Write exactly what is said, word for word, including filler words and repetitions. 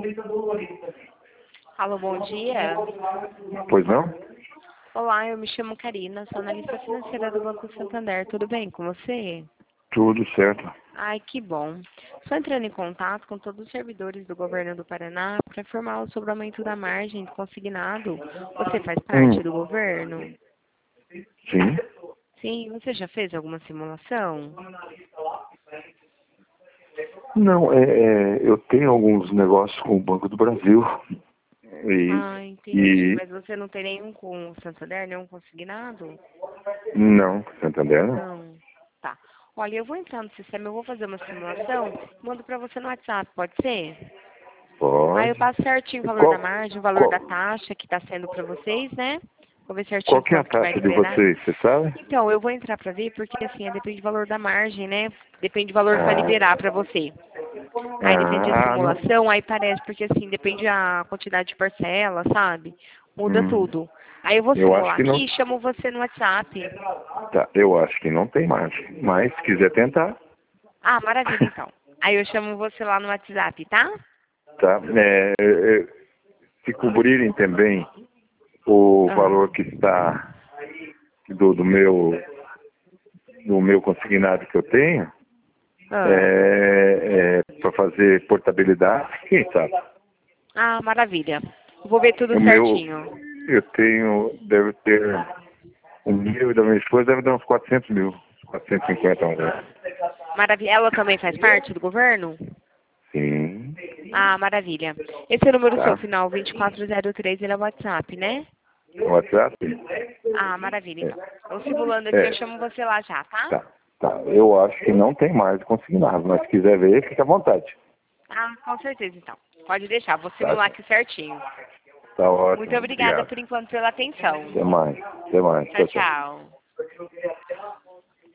Alô, bom dia. Pois não? Olá, eu me chamo Karina, sou analista financeira do Banco Santander. Tudo bem com você? Tudo certo. Ai, que bom. Estou entrando em contato com todos os servidores do governo do Paraná para informá-los sobre o aumento da margem do consignado. Você faz parte Hum, do governo? sim. Sim, você já fez alguma simulação? Não, é, é, eu tenho alguns negócios com o Banco do Brasil. E, Ah, entendi. e Mas você não tem nenhum com o Santander, nenhum consignado? não, Santander não. Não. Tá. Olha, eu vou entrar no sistema, eu vou fazer uma simulação, mando para você no WhatsApp, pode ser? Aí eu Pode. passo certinho o valor da Qual, margem, o valor qual, da taxa que está sendo para vocês, né? Vou ver certinho qual que é a quanto que vai taxa de liberar. vocês, você sabe? Então, eu vou entrar para ver, porque assim, é, depende do valor da margem, né? Depende do valor que vai Ah, liberar para você. Aí depende da ah, não. simulação, aí parece, porque assim, depende da quantidade de parcela, sabe? Muda Hum, tudo. Aí eu vou eu acho simular que não. aqui e chamo você no WhatsApp. Tá, eu acho que não tem margem. Mas se quiser tentar, Ah, maravilha, então. Aí eu chamo você lá no WhatsApp, tá? tá? É, é, se cobrirem também o Ah, valor que está do, do meu do meu consignado que eu tenho, ah. é, é, para fazer portabilidade, quem sabe? Ah, maravilha. Vou ver tudo O meu, certinho. eu tenho, deve ter, o meu e da minha esposa deve dar uns quatrocentos mil, quatrocentos e cinquenta reais. Maravilha. Ela também faz parte do governo? Sim, Ah, maravilha. Esse é o número seu, tá? final vinte e quatro zero três, ele é o WhatsApp, né? WhatsApp? Ah, maravilha, É, então. Eu simulando aqui, eu é, chamo você lá já, tá? tá, tá. Eu acho que não tem mais consignado, mas se quiser ver, fica à vontade. Ah, com certeza, então. Pode deixar, vou Tá, simular aqui certinho. tá Muito ótimo, obrigada obrigado. por enquanto pela atenção. Até mais, até mais. Tchau, Tchau, tchau. tchau.